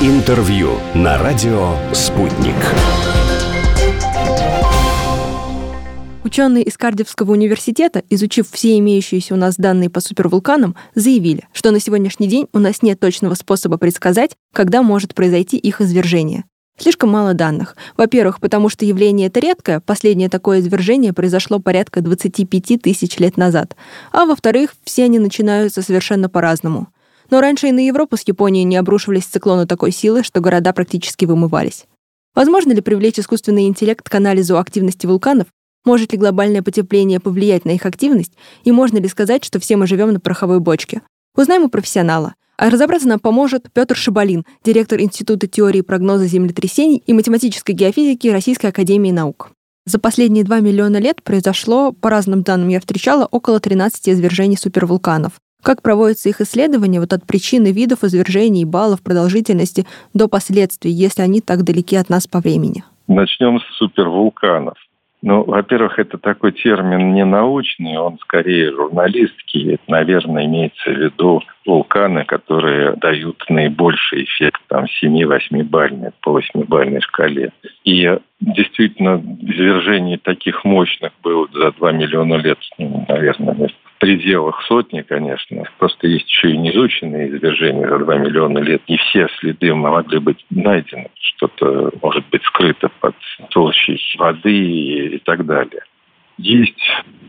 Интервью на радио «Спутник». Ученые из Кардифского университета, изучив все имеющиеся у нас данные по супервулканам, заявили, что на сегодняшний день у нас нет точного способа предсказать, когда может произойти их извержение. Слишком мало данных. Во-первых, потому что явление это редкое, последнее такое извержение произошло порядка 25 тысяч лет назад. А во-вторых, все они начинаются совершенно по-разному. Но раньше и на Европу с Японией не обрушивались циклоны такой силы, что города практически вымывались. Возможно ли привлечь искусственный интеллект к анализу активности вулканов? Может ли глобальное потепление повлиять на их активность? И можно ли сказать, что все мы живем на пороховой бочке? Узнаем у профессионала. А разобраться нам поможет Петр Шибалин, директор Института теории и прогноза землетрясений и математической геофизики Российской академии наук. За последние 2 миллиона лет произошло, по разным данным я встречала, около 13 извержений супервулканов. Как проводятся их исследования от причины видов извержений, баллов продолжительности до последствий, если они так далеки от нас по времени? Начнем с супервулканов. Во-первых, это такой термин не научный, он скорее журналистский. Это, наверное, имеется в виду вулканы, которые дают наибольший эффект, 7-8-бальный, по 8-бальной шкале. И действительно, извержений таких мощных было за 2 миллиона лет, наверное, в пределах сотни, конечно. Просто есть еще и неизученные извержения за 2 миллиона лет. Не все следы могли быть найдены. Что-то может быть скрыто под толщей воды и так далее. Есть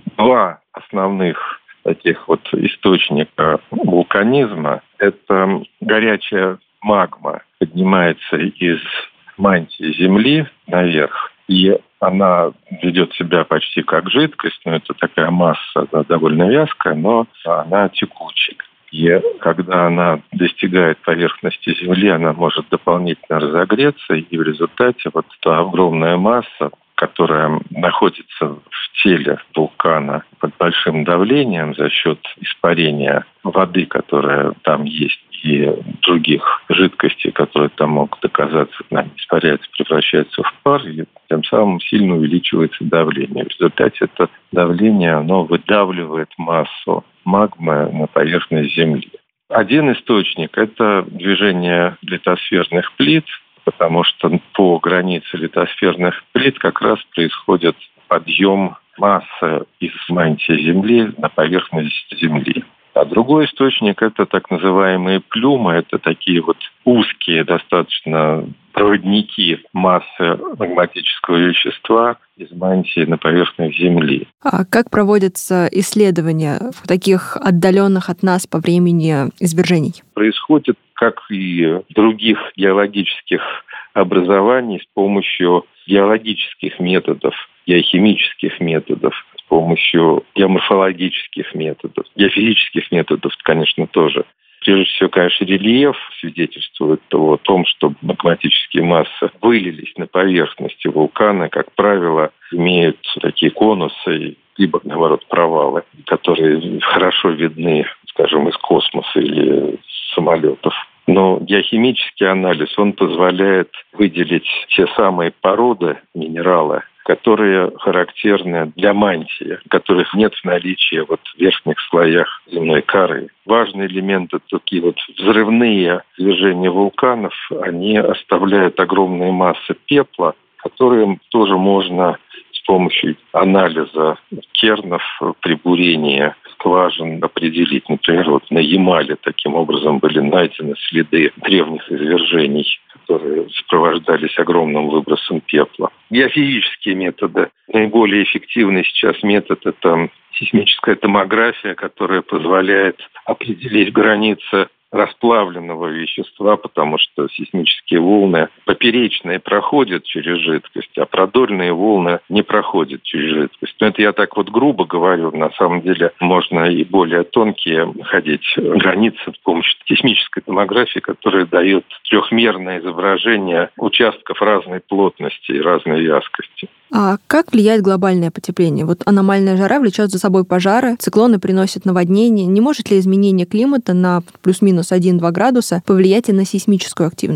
2 основных таких источника вулканизма. Это горячая магма поднимается из мантии Земли наверх, и она ведет себя почти как жидкость, но это такая масса довольно вязкая, но она текучая. И когда она достигает поверхности Земли, она может дополнительно разогреться, и в результате та огромная масса, которая находится в теле вулкана под большим давлением за счет испарения воды, которая там есть, и других жидкостей, которые там могут оказаться, испаряется, превращается в пар, и тем самым сильно увеличивается давление. В результате это давление, оно выдавливает массу магмы на поверхность Земли. Один источник – это движение литосферных плит, потому что по границе литосферных плит как раз происходит подъем массы из мантии Земли на поверхность Земли. А другой источник – это так называемые плюмы, это такие узкие достаточно проводники массы магматического вещества из мантии на поверхность Земли. А как проводятся исследования в таких отдаленных от нас по времени извержений? Происходит, как и в других геологических образований, с помощью геологических методов, геохимических методов, с помощью геоморфологических методов, геофизических методов, конечно, тоже. Прежде всего, конечно, рельеф свидетельствует о том, что магматические массы вылились на поверхности вулкана, как правило, имеют такие конусы, либо, наоборот, провалы, которые хорошо видны, скажем, из космоса или с самолетов. Но геохимический анализ, он позволяет выделить те самые породы, минералы, которые характерны для мантии, которых нет в наличии в верхних слоях земной коры. Важный элемент – это такие взрывные движения вулканов. Они оставляют огромные массы пепла, которые тоже можно с помощью анализа кернов при бурении скважин определить. Например, на Ямале таким образом были найдены следы древних извержений, которые сопровождались огромным выбросом пепла. Геофизические методы. Наиболее эффективный сейчас метод – это сейсмическая томография, которая позволяет определить границы расплавленного вещества, потому что сейсмические волны поперечные проходят через жидкость, а продольные волны не проходят через жидкость. Но это я так грубо говорю. На самом деле можно и более тонкие находить границы с помощью сейсмической томографии, которая дает трехмерное изображение участков разной плотности и разной вязкости. А как влияет глобальное потепление? Аномальная жара влечет за собой пожары, циклоны приносят наводнения. Не может ли изменение климата на плюс-минус 1-2 градуса повлиять и на сейсмическую активность?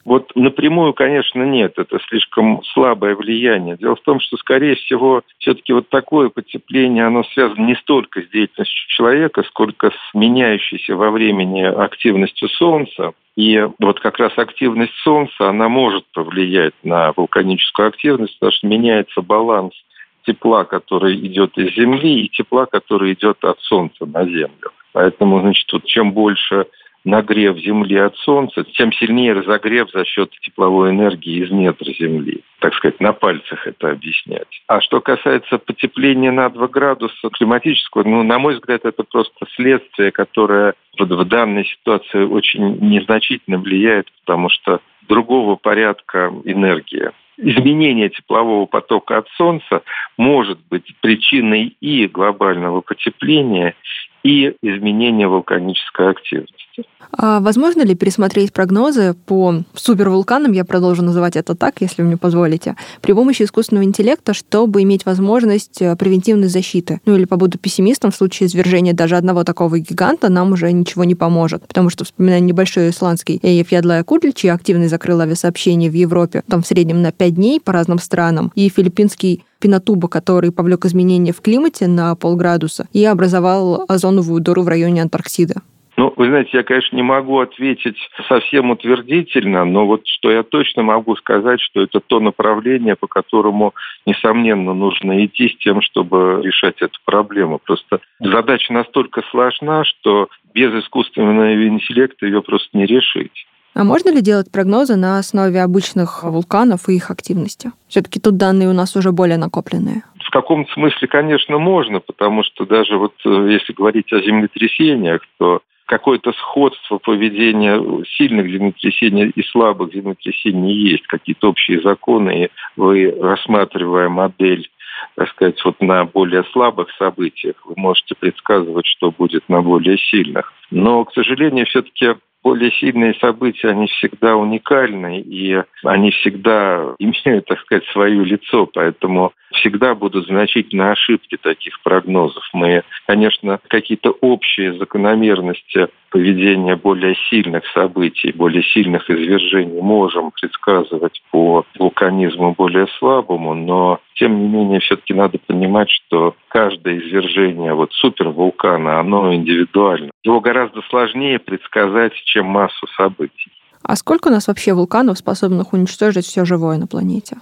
Вот напрямую, конечно, нет, это слишком слабое влияние. Дело в том, что, скорее всего, все-таки вот такое потепление, оно связано не столько с деятельностью человека, сколько с меняющейся во времени активностью Солнца. И вот как раз активность Солнца, она может повлиять на вулканическую активность, потому что меняется баланс тепла, который идет из Земли, и тепла, который идет от Солнца на Землю. Поэтому, значит, вот чем больше нагрев Земли от Солнца, тем сильнее разогрев за счет тепловой энергии из недр Земли. Так сказать, на пальцах это объяснять. А что касается потепления на 2 градуса климатического, на мой взгляд, это просто следствие, которое в данной ситуации очень незначительно влияет, потому что другого порядка энергия. Изменение теплового потока от Солнца может быть причиной и глобального потепления, и изменения вулканической активности. А возможно ли пересмотреть прогнозы по супервулканам, я продолжу называть это так, если вы мне позволите, при помощи искусственного интеллекта, чтобы иметь возможность превентивной защиты? Или побуду пессимистом, в случае извержения даже одного такого гиганта нам уже ничего не поможет. Потому что, вспоминая небольшой исландский Eyjafjallajökull, чья активность закрыла авиасообщение в Европе, там в среднем на 5 дней по разным странам, и филиппинский Пинатуба, который повлек изменения в климате на полградуса и образовал озоновую дыру в районе Антарктиды. Вы знаете, я, конечно, не могу ответить совсем утвердительно, но вот что я точно могу сказать, что это то направление, по которому, несомненно, нужно идти с тем, чтобы решать эту проблему. Просто задача настолько сложна, что без искусственного интеллекта ее просто не решить. А можно ли делать прогнозы на основе обычных вулканов и их активности? Все-таки тут данные у нас уже более накопленные. В каком-то смысле, конечно, можно, потому что даже вот если говорить о землетрясениях, то какое-то сходство поведения сильных землетрясений и слабых землетрясений есть, какие-то общие законы, и вы, рассматривая модель, так сказать, вот на более слабых событиях, вы можете предсказывать, что будет на более сильных. Но, к сожалению, все-таки более сильные события, они всегда уникальны, и они всегда имеют, так сказать, свое лицо, поэтому всегда будут значительные ошибки таких прогнозов. Мы, конечно, какие-то общие закономерности поведения более сильных событий, более сильных извержений можем предсказывать по вулканизму более слабому, но, тем не менее, все-таки надо понимать, что каждое извержение супервулкана, оно индивидуально. Его гораздо сложнее предсказать, чем массу событий. А сколько у нас вообще вулканов, способных уничтожить все живое на планете?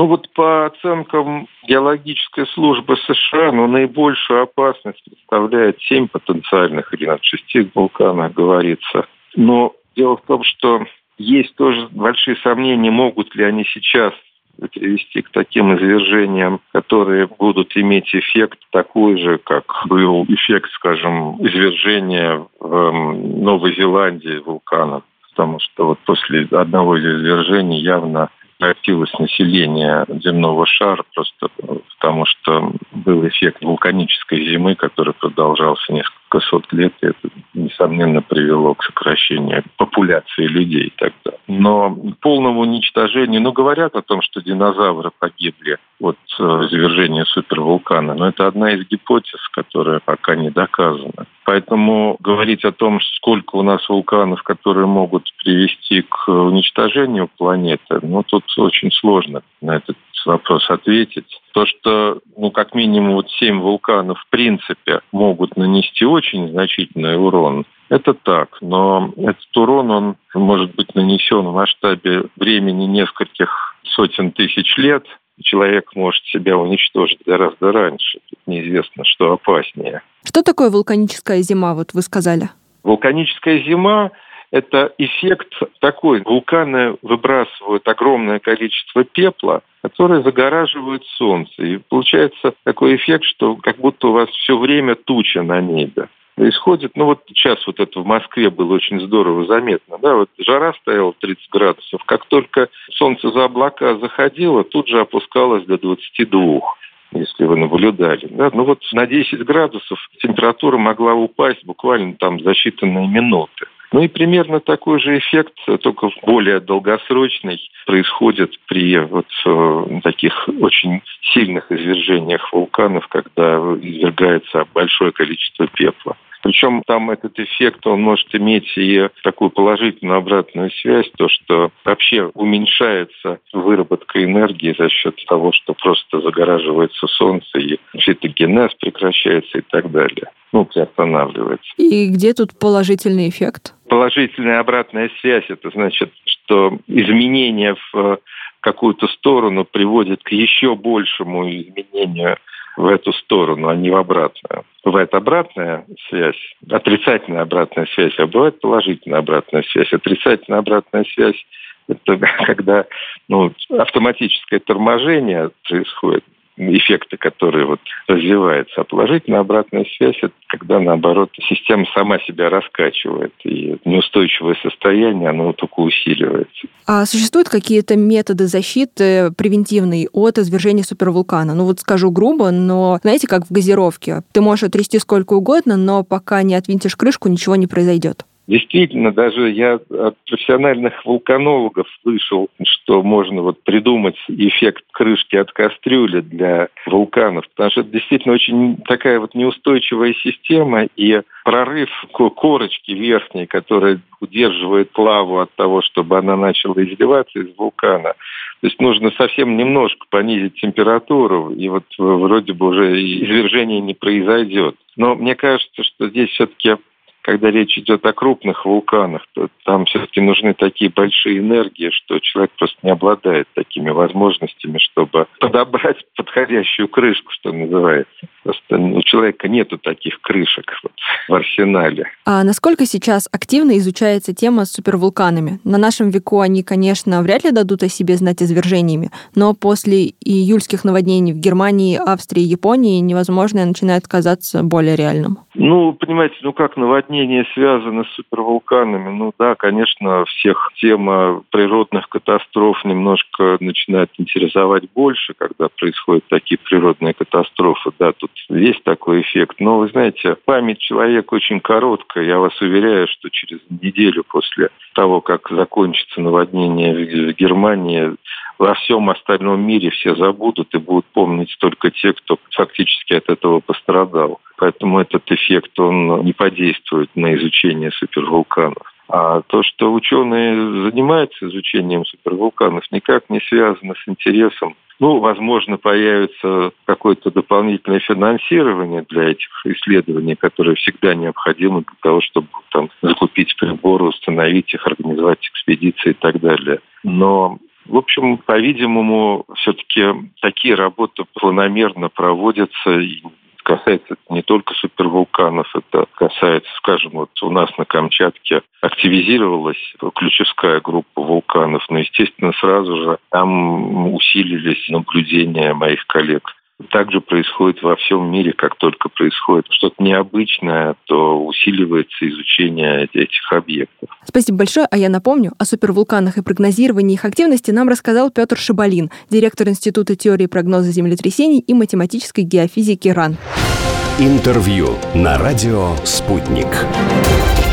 По оценкам геологической службы США, наибольшую опасность представляет 7 потенциальных, или над 6 вулканах говорится. Но дело в том, что есть тоже большие сомнения, могут ли они сейчас привести к таким извержениям, которые будут иметь эффект такой же, как был эффект, скажем, извержения в Новой Зеландии вулкана. Потому что после одного из извержений явно сократилось население земного шара, просто потому что был эффект вулканической зимы, который продолжался несколько сот лет, и это, несомненно, привело к сокращению популяции людей тогда. Но полному уничтожению, говорят о том, что динозавры погибли от извержения супервулкана, но это одна из гипотез, которая пока не доказана. Поэтому говорить о том, сколько у нас вулканов, которые могут привести к уничтожению планеты, тут очень сложно на этот вопрос ответить. То, что, как минимум 7 вулканов в принципе могут нанести очень значительный урон, это так. Но этот урон, он может быть нанесен в масштабе времени нескольких сотен тысяч лет. Человек может себя уничтожить гораздо раньше. Тут неизвестно, что опаснее. Что такое вулканическая зима, вы сказали? Вулканическая зима – это эффект такой. Вулканы выбрасывают огромное количество пепла, которое загораживает солнце. И получается такой эффект, что как будто у вас все время туча на небе. Происходит, сейчас это в Москве было очень здорово заметно, жара стояла 30 градусов, как только солнце за облака заходило, тут же опускалось до 22, если вы наблюдали. На 10 градусов температура могла упасть буквально за считанные минуты. И примерно такой же эффект, только более долгосрочный, происходит при таких очень сильных извержениях вулканов, когда извергается большое количество пепла. Причем там этот эффект, он может иметь и такую положительную обратную связь, то, что вообще уменьшается выработка энергии за счет того, что просто загораживается солнце, и фитогенез прекращается и так далее. Приостанавливается. И где тут положительный эффект? Положительная обратная связь, это значит, что изменения в какую-то сторону приводят к еще большему изменению в эту сторону, а не в обратную. Бывает обратная связь, отрицательная обратная связь, а бывает положительная обратная связь. Отрицательная обратная связь – это когда автоматическое торможение происходит, эффекты, которые развиваются. А положительная обратная связь – это когда, наоборот, система сама себя раскачивает, и неустойчивое состояние, оно только усиливается. А существуют какие-то методы защиты превентивные от извержения супервулкана? Скажу грубо, но знаете, как в газировке. Ты можешь отрясти сколько угодно, но пока не отвинтишь крышку, ничего не произойдет. Действительно, даже я от профессиональных вулканологов слышал, что можно придумать эффект крышки от кастрюли для вулканов, потому что это действительно очень такая неустойчивая система, и прорыв корочки верхней, которая удерживает лаву от того, чтобы она начала изливаться из вулкана. То есть нужно совсем немножко понизить температуру, и вроде бы уже извержение не произойдет. Но мне кажется, что здесь все-таки, когда речь идет о крупных вулканах, то там все-таки нужны такие большие энергии, что человек просто не обладает такими возможностями, чтобы подобрать подходящую крышку, что называется. Просто у человека нету таких крышек в арсенале. А насколько сейчас активно изучается тема с супервулканами? На нашем веку они, конечно, вряд ли дадут о себе знать извержениями, но после июльских наводнений в Германии, Австрии, Японии невозможное начинает казаться более реальным. Понимаете, как наводнение связано с супервулканами? Да, конечно, всех тема природных катастроф немножко начинает интересовать больше, когда происходят такие природные катастрофы. Да, тут есть такой эффект. Но, вы знаете, память человека очень короткая. Я вас уверяю, что через неделю после того, как закончится наводнение в Германии, во всем остальном мире все забудут и будут помнить только те, кто фактически от этого пострадал. Поэтому этот эффект, он не подействует на изучение супервулканов. А то, что ученые занимаются изучением супервулканов, никак не связано с интересом. Возможно, появится какое-то дополнительное финансирование для этих исследований, которое всегда необходимо для того, чтобы закупить приборы, установить их, организовать экспедиции и так далее. Но в общем, по-видимому, все-таки такие работы планомерно проводятся. И касается не только супервулканов, это касается, скажем, у нас на Камчатке активизировалась ключевская группа вулканов, но, естественно, сразу же там усилились наблюдения моих коллег. Также происходит во всем мире, как только происходит что-то необычное, то усиливается изучение этих объектов. Спасибо большое. А я напомню, о супервулканах и прогнозировании их активности нам рассказал Петр Шабалин, директор Института теории и прогноза землетрясений и математической геофизики РАН. Интервью на радио «Спутник».